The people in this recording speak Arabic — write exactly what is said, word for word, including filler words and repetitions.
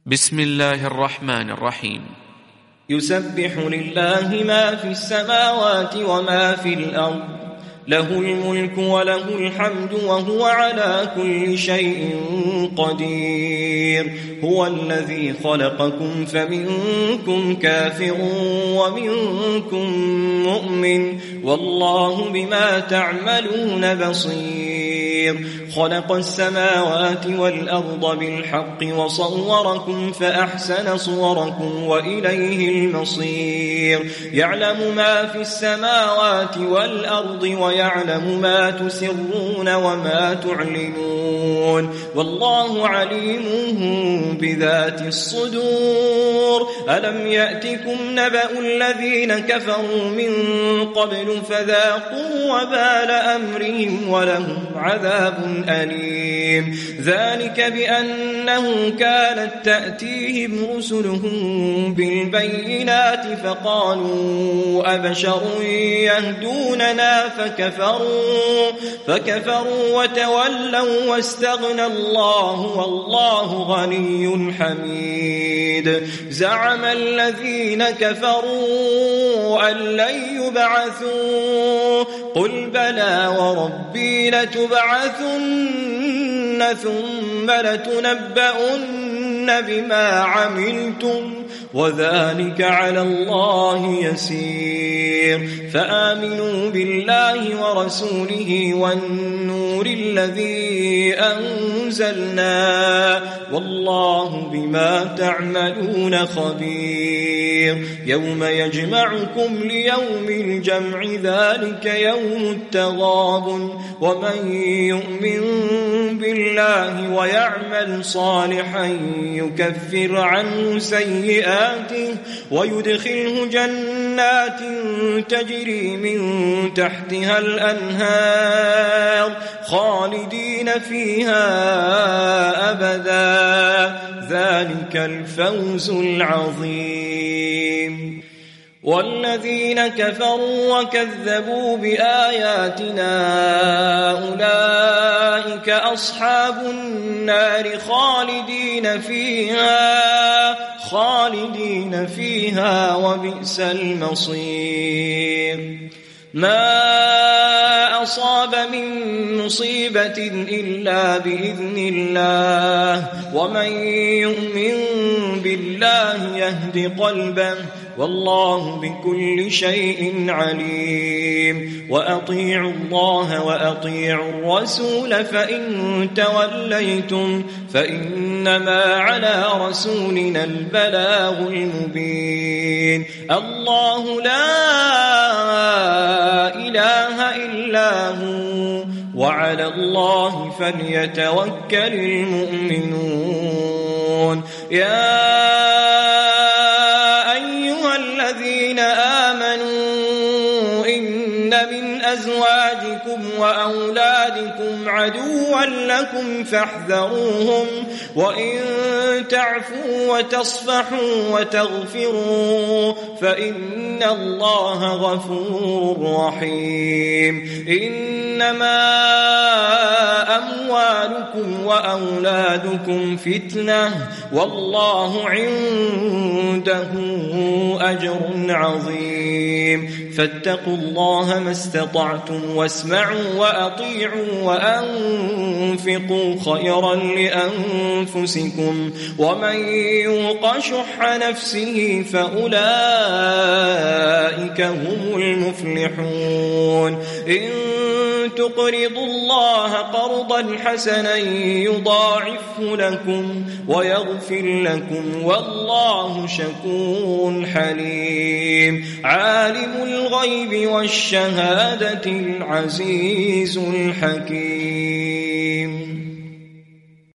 بسم الله الرحمن الرحيم. يسبح لله ما في السماوات وما في الأرض، له الملك وله الحمد وهو على كل شيء قدير. هو الذي خلقكم فمنكم كافر ومنكم مؤمن، والله بما تعملون بصير. خلق السماوات والأرض بالحق وصوركم فأحسن صوركم وإليه المصير. يعلم ما في السماوات والأرض ويعلم ما تسرون وما تعلنون، والله عليم بذات الصدور. ألم يأتكم نبأ الذين كفروا من قبل فذاقوا وبال أمرهم ولهم عذاب أليم. ذلك بأنه كانت تأتيهم رسلهم بالبينات فقالوا أبشر يهدوننا فكفروا, فكفروا وتولوا واستغنى الله والله غني حميد. زعم الذين كفروا أن لن يبعثوا، قل بلى وربي لتبعثن ثم لتنبؤن بما عملتم وذلك على الله يسير. فآمنوا بالله ورسوله والنور الذي أنزلنا، والله بما تعملون خبير. يوم يجمعكم ليوم الجمع ذلك يوم التغابن، ومن يؤمن بالله ويعمل صالحا يكفر عنه سيئاته ويدخله جنات تجري من تحتها الأنهار خالدين فيها أبدا، ذلك الفوز العظيم. والذين كفروا وكذبوا بآياتنا أولئك أصحاب النار خالدين فيها خالدين فيها وبئس المصير. ما أصاب من مصيبة إلا بإذن الله، ومن يؤمن بالله يهد قلبه، والله بكل شيء عليم. وأطيعوا الله وأطيعوا الرسول فإن توليتم فإنما على رسولنا البلاغ المبين. الله لا إله إلا هو وعلى الله فليتوكل المؤمنون. يا أيها الذين آمنوا إن من أزواجكم وأولادكم عدوا لكم فاحذروهم، وإن تعفوا وتصفحوا وتغفروا فإن الله غفور رحيم. إنما أموالكم وأولادكم فتنة، والله عنده أجر عظيم. فاتقوا الله ما استطعتم واسمعوا وأطيعوا وأنفقوا خيرا لأنفسكم، ومن يوق شح نفسه فأولئك هم المفلحون. إن تقرضوا الله قرضا حسنا يضاعفه لكم ويغفر لكم، والله شكور حليم. عالم الغيب والشهادة العزيز الحكيم.